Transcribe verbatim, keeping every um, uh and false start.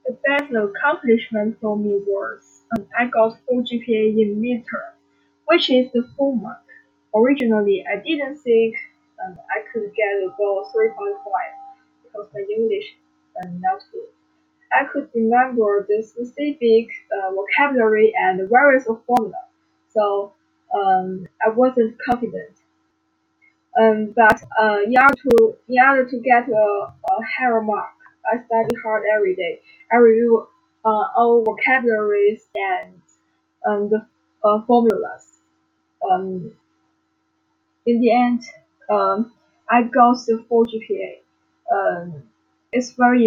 The best accomplishment for me was um, I got full G P A in midterm, which is the full mark. Originally, I didn't think um, I could get above three point five because my English is not good. I could remember the specific uh, vocabulary and various formula, so um, I wasn't confident. Um, but uh, in order to in order to get a, a higher mark, I study hard every day. I review uh, all vocabularies and um, the uh, formulas. Um, in the end, um, I got the full G P A. Um, it's very